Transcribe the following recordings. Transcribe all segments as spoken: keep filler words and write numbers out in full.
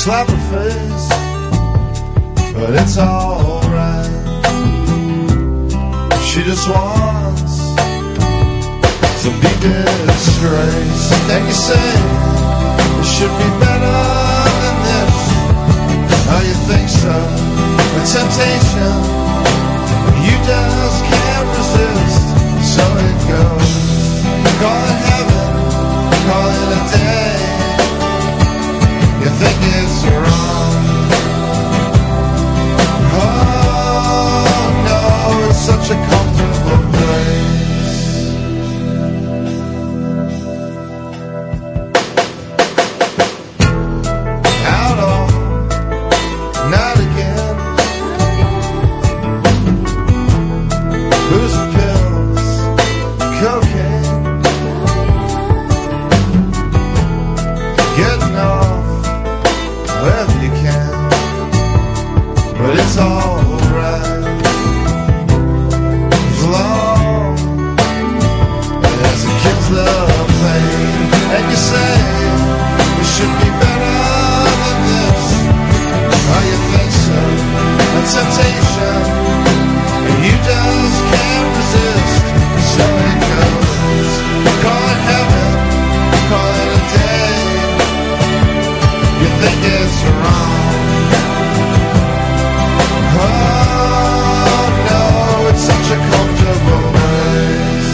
slap her face, but it's alright. She just wants to be disgraced. And you say it should be better than this. Oh, you think so? The temptation you just can't resist. So it goes. Call it heaven, call it a day. You think it's wrong. Oh no, it's such a comfortable place. Out all night again. Booze and pills, cocaine, getting off wherever you can, but it's alright as long as it kills the pain. And you say it should be better than this. Oh, you think so? A temptation you just can't resist. So it goes. Call it heaven, call it a day. You think it's wrong. Oh no, it's such a comfortable place.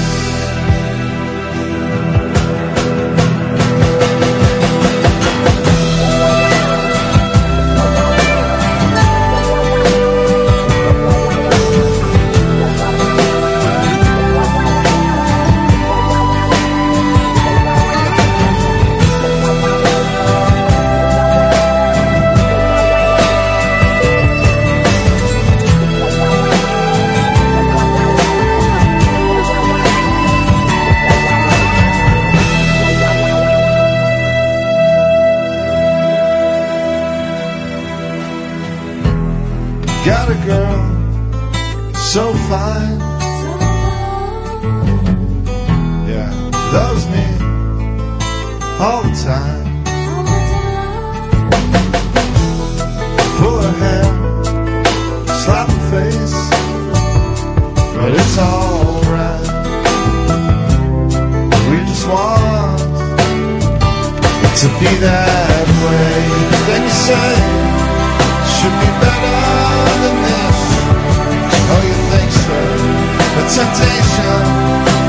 Got a girl so fine, yeah, loves me all the time. Pull her hair, slap her face, but it's alright. We just want to be that way. Then you say should be better than this. Oh, you think so? The temptation